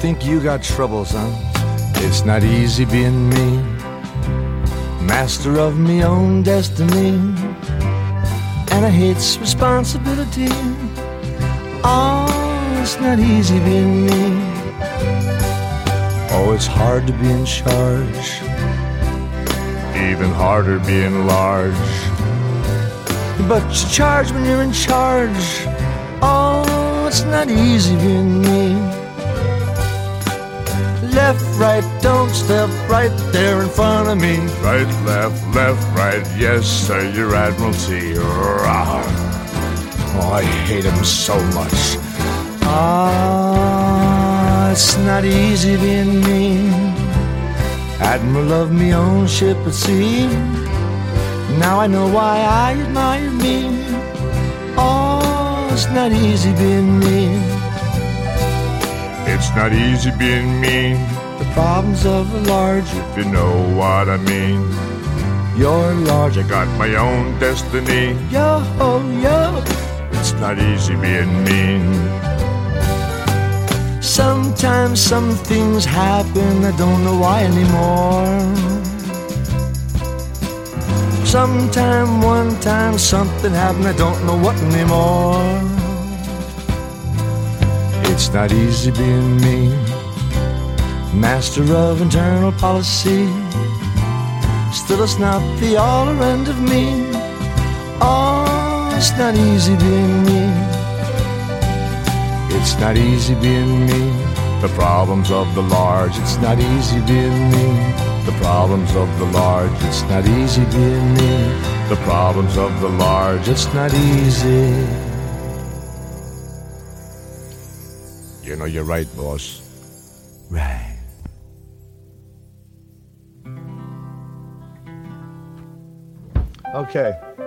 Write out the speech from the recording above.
think you got trouble, son. It's not easy being me, master of me own destiny, and I hates responsibility. Oh, it's not easy being me. Oh, it's hard to be in charge, even harder being large. But you charge when you're in charge. Oh, it's not easy being me. Left, right, don't step right there in front of me. Right, left, right, yes, sir, your Admiralty. Rawr. Oh, I hate him so much. Ah, it's not easy being me, Admiral of me own ship at sea. Now I know why I admire me. Oh, it's not easy being me. It's not easy being me. The problems of a large, if you know what I mean. You're large, I got my own destiny. Yo, yo. It's not easy being mean. Sometimes some things happen, I don't know why anymore. Sometime, one time, something happened, I don't know what anymore. It's not easy being me, master of internal policy. Still it's not the all or end of me. Oh, it's not easy being me. It's not easy being me. The problems of the large, it's not easy being me. The problems of the large, it's not easy being me. The problems of the large, it's not easy. You know, you're right, boss. Right. Okay.